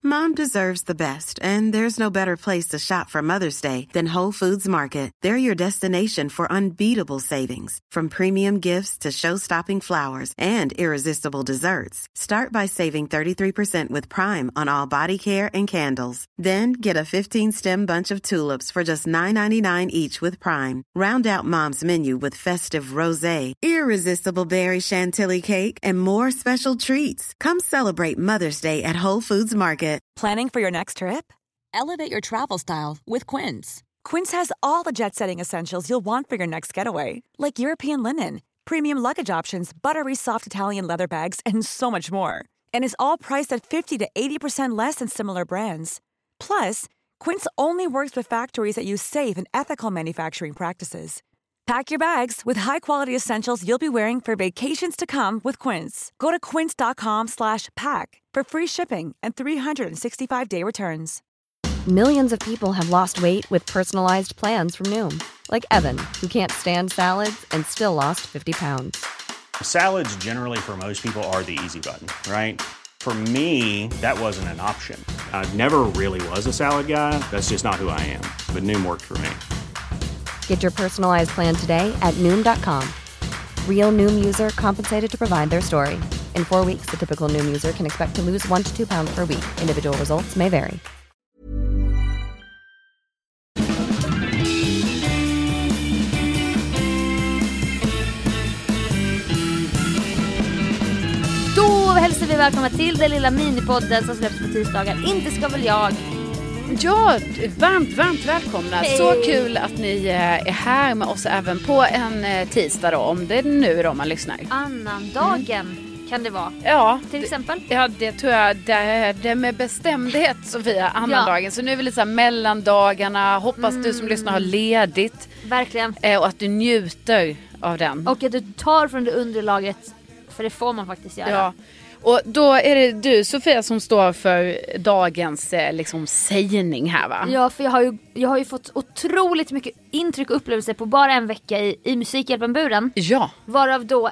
Mom deserves the best, and there's no better place to shop for Mother's Day than Whole Foods Market. They're your destination for unbeatable savings, from premium gifts to show-stopping flowers and irresistible desserts. Start by saving 33% with Prime on all body care and candles. Then get a 15-stem bunch of tulips for just $9.99 each with Prime. Round out Mom's menu with festive rosé, irresistible berry chantilly cake, and more special treats. Come celebrate Mother's Day at Whole Foods Market. Planning for your next trip? Elevate your travel style with Quince. Quince has all the jet-setting essentials you'll want for your next getaway, like European linen, premium luggage options, buttery soft Italian leather bags, and so much more. And is all priced at 50 to 80% less than similar brands. Plus, Quince only works with factories that use safe and ethical manufacturing practices. Pack your bags with high-quality essentials you'll be wearing for vacations to come with Quince. Go to quince.com/pack for free shipping and 365-day returns. Millions of people have lost weight with personalized plans from Noom. Like Evan, who can't stand salads and still lost 50 pounds. Salads generally for most people are the easy button, right? For me, that wasn't an option. I never really was a salad guy. That's just not who I am. But Noom worked for me. Get your personalized plan today at Noom.com. Real Noom user compensated to provide their story. In 4 weeks, the typical Noom user can expect to lose 1 to 2 pounds per week. Individual results may vary. Då hälsar vi välkomna till den lilla minipodden som släpps på tisdagar. Inte ska väl jag. Ja, varmt välkomna. Hej. Så kul att ni är här med oss även på en tisdag då, om det är nu då man lyssnar. Annandagen kan det vara. Ja, till exempel. Ja, det tror jag det är med bestämdhet, Sofia, annandagen. Ja. Så nu är vi lite så här mellandagarna. Hoppas du som lyssnar har ledigt. Verkligen. Och att du njuter av den. Och att du tar från det underlaget, för det får man faktiskt göra. Ja. Och då är det du, Sofia, som står för dagens liksom sägning här, va? Ja, för jag har ju fått otroligt mycket intryck och upplevelser på bara en vecka i Musikhjälpen-buren. Ja. Varav då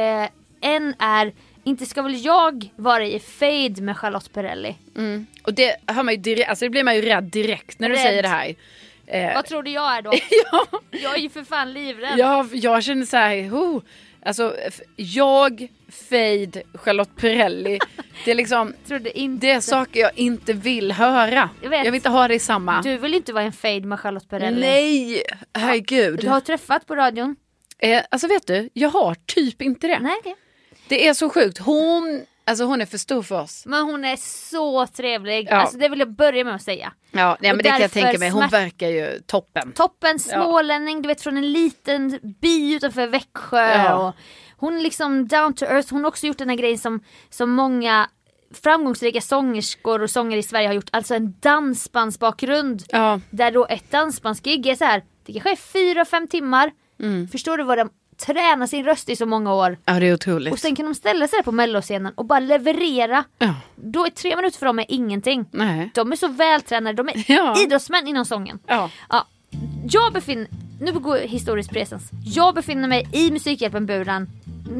en är Inte ska väl jag vara i fade med Charlotte Perrelli. Mm. Och det hör man ju direkt, alltså det blir man ju rädd direkt när du säger det här. Vad tror du jag är då? Ja. Jag är ju för fan livrädd. Ja, jag känner så här, alltså jag, fade, Charlotte Perrelli. Det är liksom det är saker jag inte vill höra. Jag vill inte ha det i samma. Du vill inte vara en fade med Charlotte Perrelli. Nej, herregud. Du har träffat på radion. Alltså vet du, jag har typ inte det. Nej, okay. Det är så sjukt. Hon är för stor för oss. Men hon är så trevlig. Ja. Alltså det vill jag börja med att säga. Ja, men det kan jag tänka mig. Hon verkar ju toppen. Toppen, smålänning, du vet, från en liten by utanför Växjö. Ja. Och hon är liksom down to earth. Hon har också gjort den här grejen som många framgångsrika sångerskor och sångare i Sverige har gjort. Alltså en dansbandsbakgrund. Ja. Där då ett dansbandsgig är så här. Det kanske är 4-5 timmar. Förstår du vad de tränar sin röst i så många år? Ja, det är otroligt. Och sen kan de ställa sig där på melloscenen och bara leverera. Ja. Då är 3 minuter för dem är ingenting. Nej. De är så vältränade. De är idrottsmän inom sången. Ja. Ja. Nu går historisk presens. Jag befinner mig i Musikhjälpen-buren.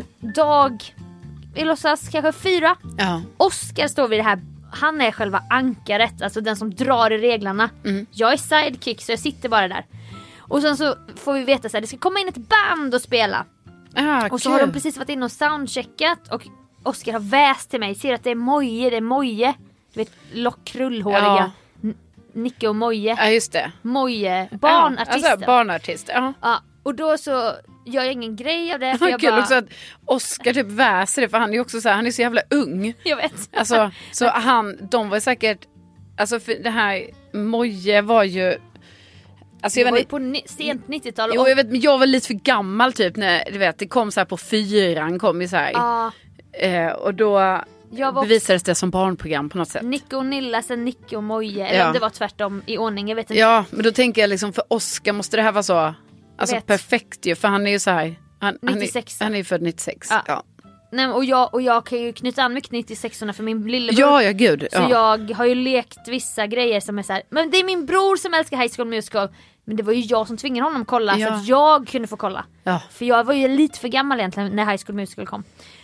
Vi låtsas kanske 4. Ja. Oscar står vid det här. Han är själva ankaret, alltså den som drar i reglarna. Jag är sidekick, så jag sitter bara där. Och sen så får vi veta så här, det ska komma in ett band och spela. Och så har de precis varit inne och soundcheckat. Och Oscar har väst till mig. Ser att det är Moje. Du vet, krullhåriga. Nicke och Moje. Ja, just det. Moje, barnartisten. Alltså barnartist, ja. Och då så gör jag ingen grej av det. För jag kul bara... också att Oscar typ väser det. För han är också så här, han är så jävla ung. Jag vet. Alltså, så de var säkert... Alltså för det här Moje var ju... Alltså, det var ju på sent 90-tal. Jo, jag vet, men jag var lite för gammal typ när du vet, det kom så här på 4, kom ju så här. Och då bevisades det som barnprogram på något sätt. Nicke och Nilla, sen Nicke och Moje. Eller om det var tvärtom i ordning, jag vet inte. Ja, men då tänker jag liksom, för Oscar måste det här vara så alltså perfekt ju, för han är ju så här 96. Han är ju född 96. Ja. Nej, och jag kan ju knyta an mycket 96orna för min lillebror. Ja, gud. Så jag har ju lekt vissa grejer som är så här. Men det är min bror som älskar High School Musical. Men det var ju jag som tvingade honom att kolla. Så att jag kunde få kolla. För jag var ju lite för gammal egentligen när High School Musical kom.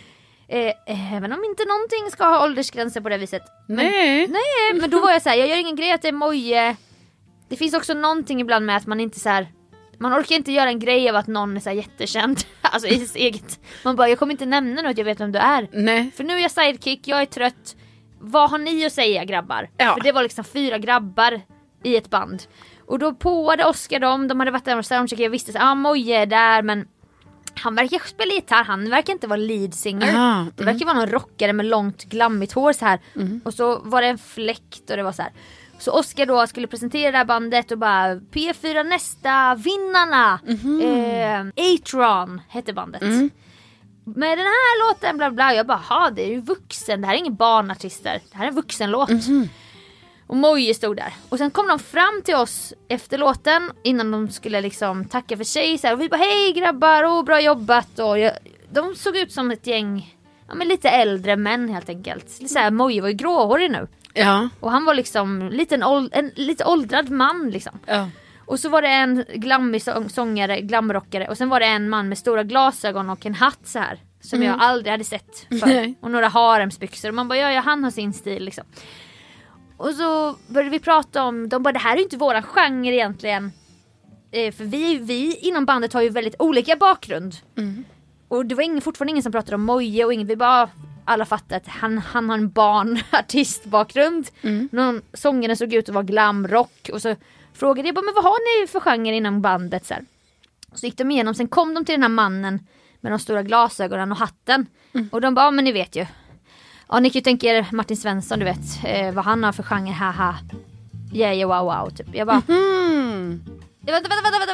Även om inte någonting ska ha åldersgränser på det viset. Nej, men då var jag så här, jag gör ingen grej att det är Moje. Det finns också någonting ibland med att man inte så här, man orkar inte göra en grej av att någon är så här jättekänd. Alltså i sitt eget. Man bara, jag kommer inte nämna något, jag vet vem du är. Nej. För nu är jag sidekick, jag är trött. Vad har ni att säga, grabbar? Ja. För det var liksom 4 grabbar i ett band. Och då påade Oskar dem, de hade varit där och soundcheck. Jag visste så Moje är där, men han verkar spela gitarr, han verkar inte vara lead singer. Det verkar vara någon rockare med långt glammigt hår så här. Och så var det en fläkt och det var så här. Så Oskar då skulle presentera det här bandet och bara P4 nästa, vinnarna. Atron hette bandet. Med den här låten bla bla. Jag bara, det är ju vuxen, det här är ingen barnartister. Det här är en vuxenlåt. Och Moje stod där. Och sen kom de fram till oss efter låten, innan de skulle liksom tacka för sig så här. Och vi bara, hej grabbar, bra jobbat. Och de såg ut som ett gäng, men lite äldre män helt enkelt. Så här, Moje var ju gråhårig nu. Ja. Och han var liksom en lite åldrad man liksom. Ja. Och så var det en glammig sångare, glamrockare. Och sen var det en man med stora glasögon och en hatt så här. Som jag aldrig hade sett förr. Och några haremsbyxor. Och man bara, ja han har sin stil liksom. Och så började vi prata om, de bara, det här är ju inte våran genre egentligen. För vi inom bandet har ju väldigt olika bakgrund. Och det var fortfarande ingen som pratade om Moje och ingen, vi bara, alla fattade att han har en barnartistbakgrund. Någon sångaren såg ut att vara glamrock. Och så frågade jag bara, men vad har ni för genre inom bandet? Så gick de igenom, sen kom de till den här mannen med de stora glasögonen och hatten. Och de bara, men ni vet ju. Ja, ni kan ju tänka er Martin Svensson, du vet vad han har för genre, haha. Yeah, wow, typ. Jag bara Vänta.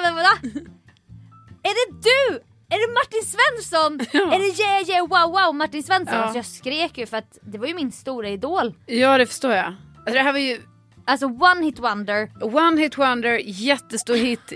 Är det du? Är det Martin Svensson? Ja. Är det yeah, wow, Martin Svensson? Ja. Så jag skrek ju för att det var ju min stora idol. Ja, det förstår jag. Alltså det här var ju... Alltså One Hit Wonder, jättestor hit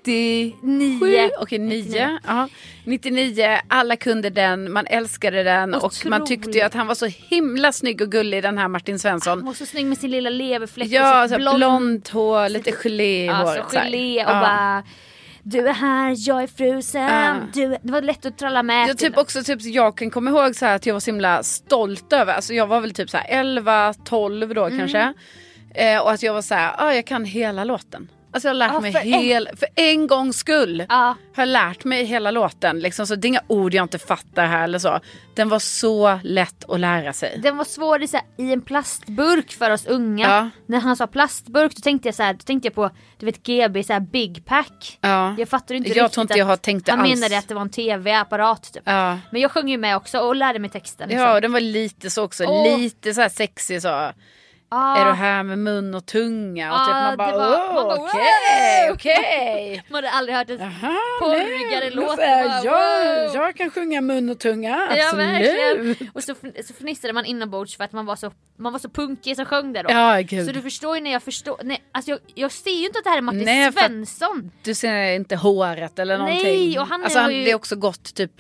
99. Okej, 9. Ja. 99, alla kunde den, man älskade den. Otroligt. Och man tyckte ju att han var så himla snygg och gullig, den här Martin Svensson. Han var så snygg med sin lilla leverfläck. Ja, och blont hår, lite geléhår. Ja, så gelé och bara... Du är här, jag är frusen. Det var lätt att tralla med. Jag typ också jag kan komma ihåg så här att jag var så himla stolt över. Alltså jag var väl typ så här 11, 12 då kanske. Och att jag var så här, jag kan hela låten. Alltså jag har lärt mig för en gångs skull. Har jag lärt mig hela låten liksom, så det är inga ord jag inte fattar här eller så. Den var så lätt att lära sig. Den var svår i en plastburk för oss unga. När han sa plastburk då tänkte jag på, du vet GB så här Big Pack. Jag fattar inte riktigt. Tror inte jag har tänkt det han alls. menade att det var en tv-apparat typ. Men jag sjöng ju med också och lärde mig texten liksom. Ja, den var lite så också, lite så här sexig så. Är du här med mun och tunga? Och typ man bara, okej. Man hade aldrig hört en porrigare låt. Jag kan sjunga mun och tunga, absolut. Ja, verkligen. Och så fnissade man inombords för att man var så punkig som sjöng där då. Ja, gud. Så du förstår ju när jag förstår. Nej, alltså jag ser ju inte att det här är Martin Svensson. Du ser inte håret eller någonting. Nej, och han alltså, är ju... det är också gått typ...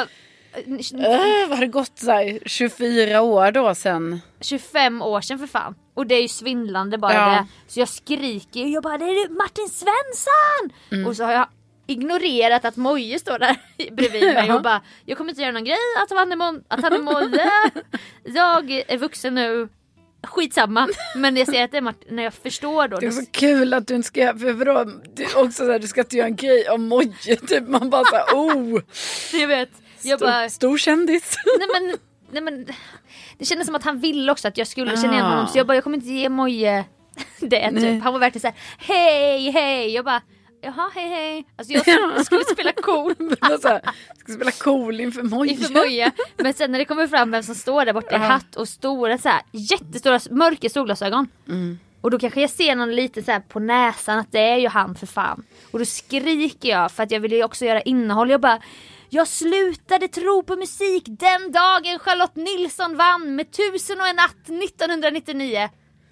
vad har det gått så här, 24 år då sen? 25 år sedan för fan. Och det är ju svindlande bara det. Så jag skriker och jag bara, det är Martin Svensson! Och så har jag ignorerat att Moje står där bredvid mig och bara, jag kommer inte göra någon grej att han är Moje. Jag är vuxen nu. Skitsamma. Men jag ser att det är Martin, när jag förstår då. Det är så kul att du inte ska, för då, också så här, du ska inte göra en grej om Moje. Typ man bara så jag vet. Stor kändis. Nej men det kändes som att han ville också att jag skulle känna igen honom. Så jag kommer inte ge Moje det typ. Han var verkligen så här, hej. Jag bara, jaha, hej. Alltså jag skulle spela cool. Jag ska spela cool inför Moje. Men sen när det kommer fram vem som står där borta i hatt och stora så här, jättestora mörka solglasögon. Och då kanske jag ser någon lite så här på näsan att det är ju han för fan. Och då skriker jag för att jag vill ju också göra innehåll. Jag bara, jag slutade tro på musik den dagen Charlotte Nilsson vann med 1001 natt 1999.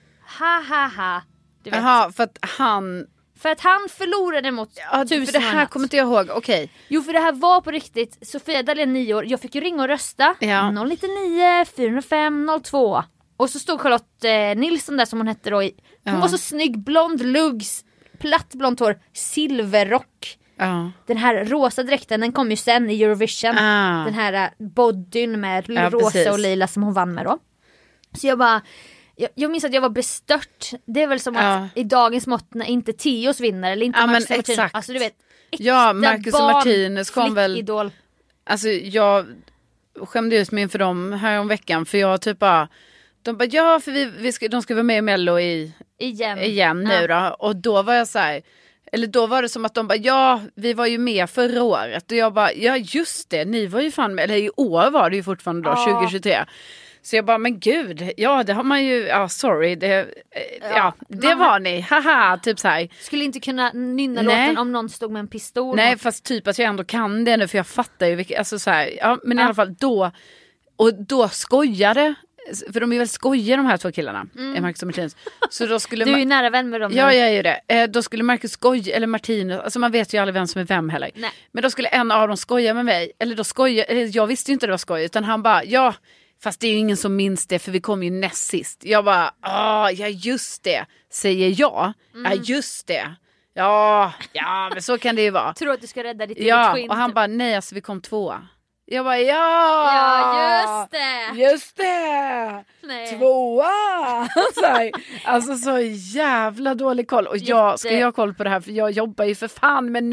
Ha. Du vet. Jaha, för att han förlorade mot 1001 för det här kommer inte jag ihåg, okej. Jo, för det här var på riktigt. Sofia Dalén 9 år, jag fick ju ringa och rösta. 099 405 02. Och så stod Charlotte Nilsson där som hon hette då. Hon var så snygg, blond luggs, platt blont hår, silverrock. Den här rosa dräkten, den kom ju sen i Eurovision. Den här bodyn med rosa precis. Och lila som hon vann med då. Så jag minns att jag var bestört. Det är väl som att i dagens mått när inte Theos vinner eller inte Marcus och Martinez. Alltså du vet. Ja, Marcus och Martinez kom väl. Idol. Alltså jag skämde ut mig inför dem här om veckan för jag typ bara de bara för de ska vara med i Mello igen nu då. Och då var jag så här, eller då var det som att de bara vi var ju med förra året och jag bara just det, ni var ju fan med, eller i år var det ju fortfarande då 2023. Så jag bara, men gud, det har man ju, sorry, det var ni, haha, typ så här. Skulle inte kunna nynna låten om någon stod med en pistol. Nej, fast typ att jag ändå kan det nu, för jag fattar ju, alltså så här, men i alla fall då skojade, för de är väl skojiga de här två killarna, Marcus och Martinez. Så då skulle du är ju nära vän med dem. Ja, jag är ju det. Då skulle Marcus skoja, eller Martinez, alltså man vet ju aldrig vem som är vem heller. Nej. Men då skulle en av dem skoja med mig, eller jag visste ju inte det var skoj, utan han bara, fast det är ju ingen som minns det för vi kom ju näst sist. Jag bara, ja just det, säger jag. Ja just det. Ja, men så kan det ju vara. Tror att du ska rädda ditt eget skinn. Och han bara, nej alltså vi kom 2. Jag bara, ja just det. Nej. 2. Alltså så jävla dålig koll. Och ska jag ha koll på det här, för jag jobbar ju för fan med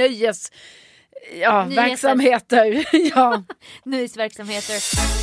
verksamheter. Nöjesverksamheter.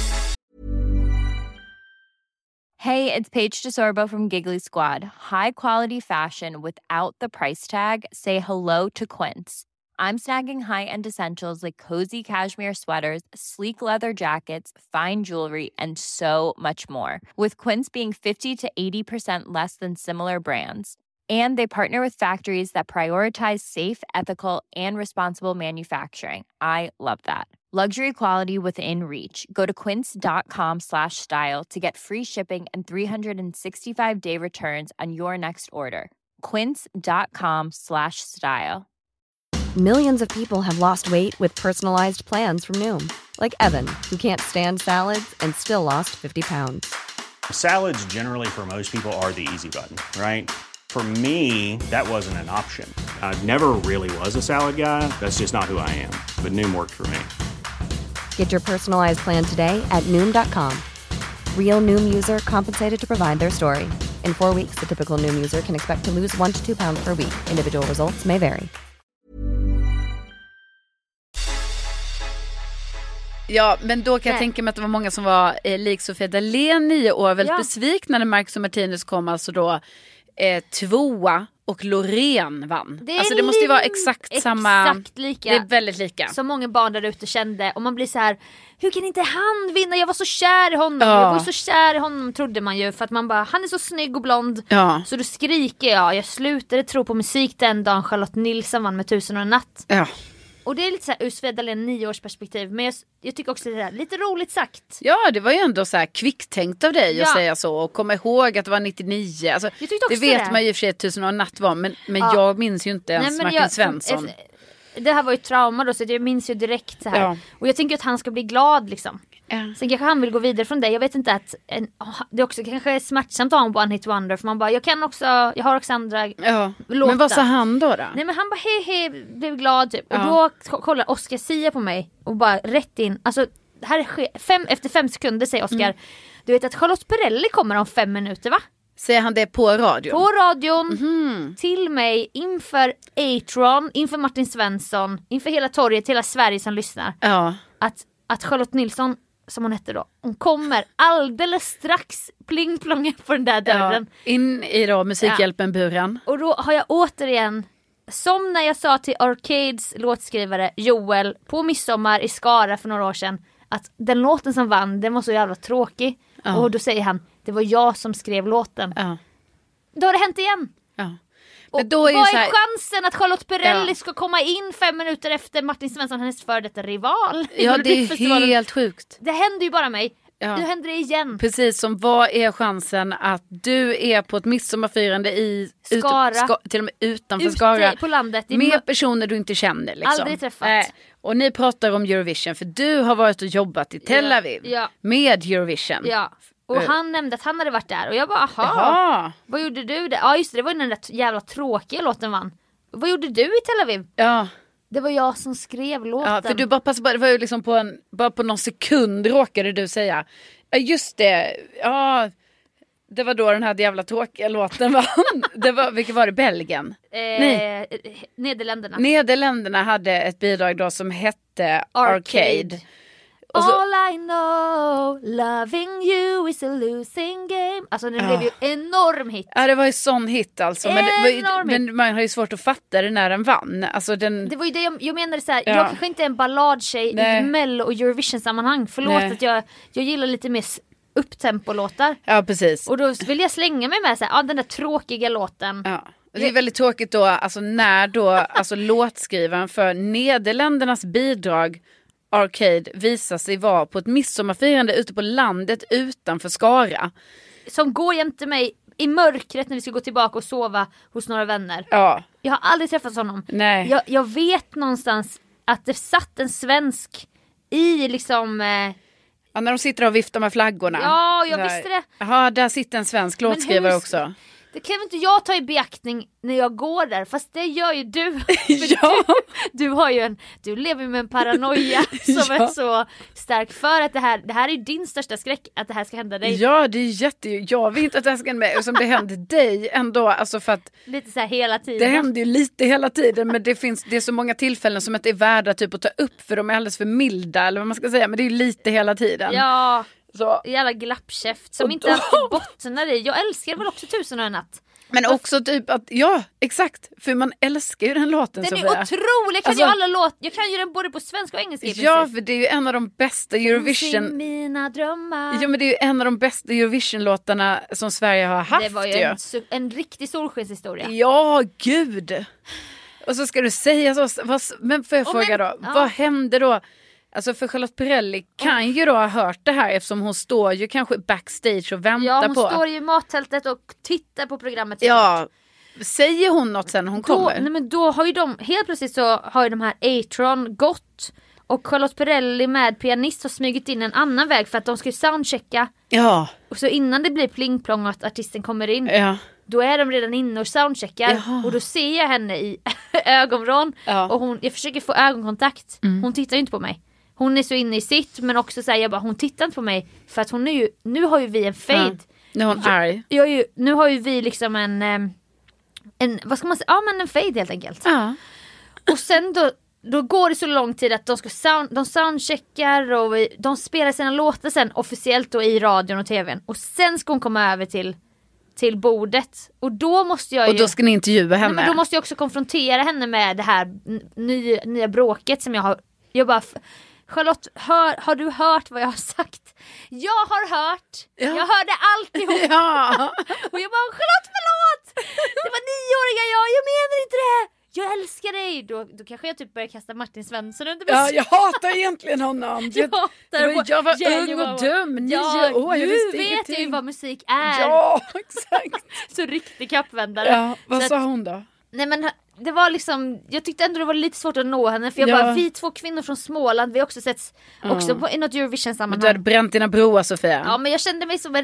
Hey, it's Paige DeSorbo from Giggly Squad. High quality fashion without the price tag. Say hello to Quince. I'm snagging high-end essentials like cozy cashmere sweaters, sleek leather jackets, fine jewelry, and so much more. With Quince being 50 to 80% less than similar brands. And they partner with factories that prioritize safe, ethical, and responsible manufacturing. I love that. Luxury quality within reach. Go to quince.com/style to get free shipping and 365-day returns on your next order. Quince.com/style. Millions of people have lost weight with personalized plans from Noom. Like Evan, who can't stand salads and still lost 50 pounds. Salads generally for most people are the easy button, right? For me, that wasn't an option. I never really was a salad guy. That's just not who I am. But Noom worked for me. Get your personalized plan today at Noom.com. Real Noom user compensated to provide their story. In 4 weeks, the typical Noom user can expect to lose 1 to 2 pounds per week. Individual results may vary. Ja, men då kan jag tänka mig att det var många som var lik Sofia Dalén 9 år väldigt besvikna när Marcus och Martinez kom alltså då 2 och Loreen vann. Det måste ju vara exakt lika. Det är väldigt lika. Så många barn där ute kände, och man blir så här: hur kan inte han vinna? Jag var så kär i honom. Jag var så kär i honom, trodde man ju, för att man bara, han är så snygg och blond. Så då skriker jag slutade tro på musik den dagen Charlotte Nilsson vann med 1000 och en natt. Och det är lite så här ur Sofia Dalén 9 års perspektiv. Men jag tycker också det är lite roligt sagt. Ja, det var ju ändå så här kvicktänkt av dig att säga så. Och komma ihåg att det var 99. Alltså, det vet man ju i och för sig 1000 och en natt var. Men jag minns ju inte ens Martin Svensson. Det här var ju trauma då, så jag minns ju direkt så här. Och jag tänker att han ska bli glad liksom. Sen kanske han vill gå vidare från det. Jag vet inte att det också kanske är smärtsamt att ha en one hit wonder. För man bara, jag har också andra låtar. Men vad sa han då? Nej, men han bara hej, blev glad typ. Och då kollar Oscar Sia på mig och bara rätt in. Alltså här efter 5 sekunder säger Oscar, du vet att Charlotte Perrelli kommer om 5 minuter, va? Säger han det på radion? På radion, till mig, inför Atron, inför Martin Svensson, inför hela torget, hela Sverige som lyssnar. Att Charlotte Nilsson, som hon hette då, hon kommer alldeles strax pling-plonga på den där dörren. In i då Musikhjälpen-buren. Och då har jag återigen, som när jag sa till Arcades låtskrivare Joel på midsommar i Skara för några år sedan, att den låten som vann, den var så jävla tråkig. Och då säger han, det var jag som skrev låten. Då har det hänt igen. Och då är vad är chansen att Charlotte Perrelli ska komma in 5 minuter efter Martin Svensson, hennes före detta rival? Ja, det är helt sjukt. Det händer ju bara mig. Nu händer det igen. Precis, som vad är chansen att du är på ett midsommarfirande i Skara, till och med utanför Skara, på landet, med personer du inte känner liksom. Aldrig träffat. Och ni pratar om Eurovision, för du har varit och jobbat i Tel Aviv med Eurovision. Och han nämnde att han hade varit där. Och jag bara, aha. Vad gjorde du där? Ja just det, det var den där jävla tråkiga låten vann. Vad gjorde du i Tel Aviv? Det var jag som skrev låten. Ja, för du bara passade på, det var ju liksom bara på någon sekund råkade du säga. Ja, just det. Ja, det var då den här jävla tråkiga låten vann. Vilket var det? Belgien? Nej. Nederländerna. Nederländerna hade ett bidrag då som hette Arcade. All I know, loving you is a losing game. Alltså den blev ju enorm hit. Ja, det var ju sån hit alltså. Men man har ju svårt att fatta det när den vann. Alltså det var ju det jag menade så här. Jag kanske inte är en balladtjej i Mello och Eurovision-sammanhang. Förlåt att jag gillar lite mer upptempo-låtar. Ja, precis. Och då vill jag slänga mig med så här, den där tråkiga låten. Ja. Det är väldigt tråkigt då, alltså när då alltså låtskrivaren för Nederländernas bidrag Arcade visar sig vara på ett midsommarfirande ute på landet utanför Skara. Som går jämte mig i mörkret när vi ska gå tillbaka och sova hos några vänner. Ja. Jag har aldrig träffat honom. Nej. Jag vet någonstans att det satt en svensk i liksom... Ja, när de sitter och viftar med flaggorna. Ja, jag visste det. Jaha, där sitter en svensk låtskrivare också. Det kan inte jag ta i beaktning när jag går där, fast det gör ju du. Ja. Du lever med en paranoia som är så stark för att det här är din största skräck, att det här ska hända dig. Ja, det är jag vill inte att det här ska hända mig, och som det händer dig ändå, alltså för att lite så här hela tiden. Det händer ju lite hela tiden, men det är så många tillfällen som inte är värda typ att ta upp, för de är alldeles för milda eller vad man ska säga, men det är ju lite hela tiden. Ja. Så. Jävla glappkäft som inte alltid bottnar i. Jag älskar väl också 1000 och en natt. Men också typ att, ja, exakt. För man älskar ju den låten. Den Sofia. är otrolig. Jag kan ju den både på svenska och engelska. Ja, för det är ju en av de bästa Eurovision... mina drömmar. Ja, men det är ju en av de bästa Eurovision-låtarna som Sverige har haft. Det var ju en riktig solskenshistoria. Ja, gud. Och så ska du säga så. Men får jag fråga då, vad hände då? Alltså för Charlotte Perrelli kan ju då ha hört det här, eftersom hon står ju kanske backstage och väntar på. Ja, hon står ju i mattältet och tittar på programmet. Ja, säger hon något sen när hon kommer? Nej, men då har ju helt plötsligt så har ju de här A-Tron gått och Charlotte Perrelli med pianist har smugit in en annan väg för att de ska ju soundchecka. Ja. Och så innan det blir plingplong och att artisten kommer in. Ja. Då är de redan inne och soundcheckar. Jaha. Och då ser jag henne i ögonvrån. Ja. Och jag försöker få ögonkontakt. Hon tittar ju inte på mig. Hon är så inne i sitt, men också så här, hon tittar inte på mig för att hon är ju, nu har ju vi en fade. Nu är hon arg. Nu har ju vi liksom en vad ska man säga? Ja, men en fade helt enkelt. Ja. Och sen då går det så lång tid att de soundcheckar och de spelar sina låtar sen officiellt då i radion och tvn. Och sen ska hon komma över till bordet. Och då måste jag ju... Och då ska ni intervjua henne. Men då måste jag också konfrontera henne med det här nya bråket som jag har. Jag bara... Charlotte, har du hört vad jag har sagt? Jag har hört. Ja. Jag hörde alltihop. Ja. Och jag bara, Charlotte, förlåt. Det var 9-åriga jag menar inte det. Jag älskar dig. Då kanske jag typ börjar kasta Martin Svensson under bussen. Ja, jag hatar egentligen honom. Jag var ung och dum. 9 år. Nu vet jag ju vad musik är. Ja, exakt. Så riktig kappvändare. Ja, vad sa hon då? Nej, men det var liksom, jag tyckte ändå det var lite svårt att nå henne. För jag bara, vi 2 kvinnor från Småland, vi har också setts också på något Eurovision-sammanhang. Men du hade bränt dina broar, Sofia. Ja, men jag kände mig som en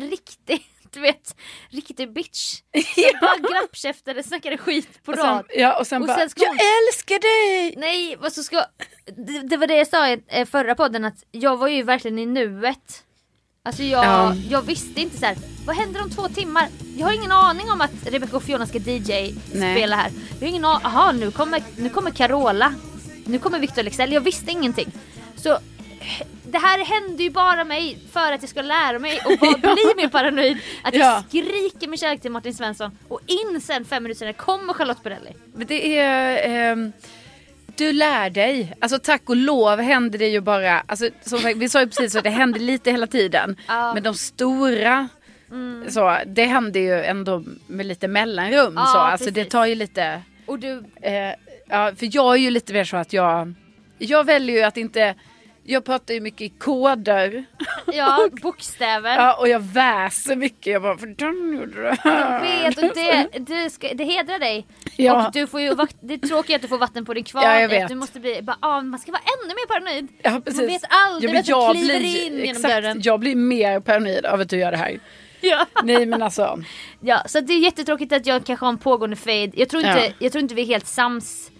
riktig bitch. Jag bara glappkäftade, snackade skit på rad. Och sen bara, jag älskar dig! Nej, vad så ska... Det var det jag sa i förra podden, att jag var ju verkligen i nuet. Alltså jag visste inte så här, vad händer om 2 timmar? Jag har ingen aning om att Rebecca och Fiona ska spela här. Jag har ingen aning. Nu kommer Carola. Nu kommer Victor Leksell. Jag visste ingenting. Så det här hände ju bara mig för att jag ska lära mig och bli mer paranoid. Att jag skriker med kärlek till Martin Svensson. Och sen 5 minuter senare kommer Charlotte Perrelli. Men det är... Du lär dig. Alltså tack och lov händer det ju bara. Alltså, som vi sa ju precis att det händer lite hela tiden. Men de stora... Så, det händer ju ändå med lite mellanrum. Så. Alltså, det tar ju lite... Och du... för jag är ju lite mer så att jag väljer ju att inte... Jag pratar ju mycket i koder. Ja, bokstäver. Ja, och jag väser mycket. Jag bara, för den gjorde det. Jag vet, och det hedrar dig. Ja. Och du får ju, det är tråkigt att du får vatten på din kvarn. Ja, jag vet. Du måste bli, man ska vara ännu mer paranoid. Ja, precis. Man vet aldrig att du kliver in genom dörren. Jag blir mer paranoid av att du gör det här. Ja. Nej, men alltså. Ja, så det är jättetråkigt att jag kanske har en pågående fade. Jag tror inte vi är helt sams.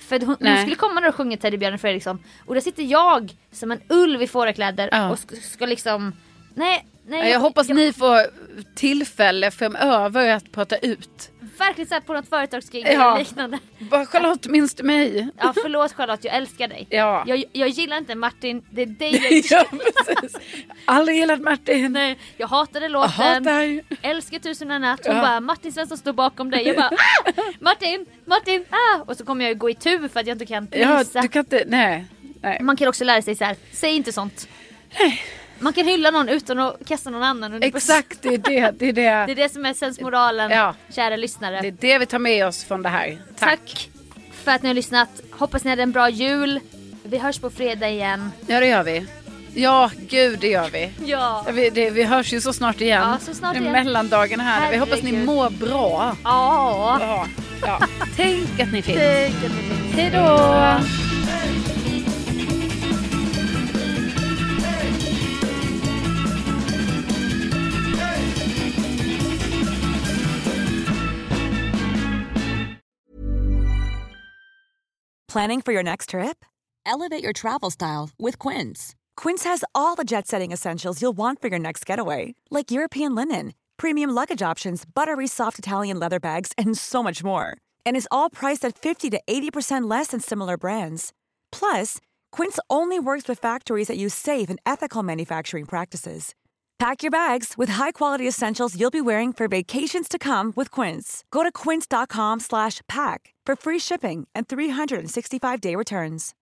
För hon skulle komma där och sjunga Teddybjörnen Fredriksson. Och där sitter jag som en ulv i fårakläder och ska liksom... Nej, jag hoppas ni får tillfälle framöver att prata ut. Verkligen så här på något företagsgig eller liknande. Bara Charlotte, minns du mig? Ja, förlåt Charlotte, jag älskar dig. Ja. Jag gillar inte Martin, det är dig jag precis. Aldrig gillat Martin. Nej, jag hatade låten. Älskar Tusen och en natt. Hon bara, Martin Svensson står bakom dig. Jag bara, Martin, Och så kommer jag gå i tur för att jag inte kan prisa. Ja, du kan inte, nej. Man kan också lära sig så här, säg inte sånt. Nej. Man kan hylla någon utan att kasta någon annan. Exakt, det är det. Det är det som är sensmoralen, kära lyssnare. Det är det vi tar med oss från det här. Tack för att ni har lyssnat. Hoppas ni hade en bra jul. Vi hörs på fredag igen. Ja, det gör vi. Ja, gud, det gör vi. Ja. Vi hörs ju så snart igen. Ja, så snart igen. Mellandagen här. Herregud. Vi hoppas ni mår bra. Ja. Tänk att ni finns. Hej då. Planning for your next trip? Elevate your travel style with Quince. Quince has all the jet-setting essentials you'll want for your next getaway, like European linen, premium luggage options, buttery soft Italian leather bags, and so much more. And is all priced at 50 to 80% less than similar brands. Plus, Quince only works with factories that use safe and ethical manufacturing practices. Pack your bags with high-quality essentials you'll be wearing for vacations to come with Quince. Go to quince.com/pack for free shipping and 365-day returns.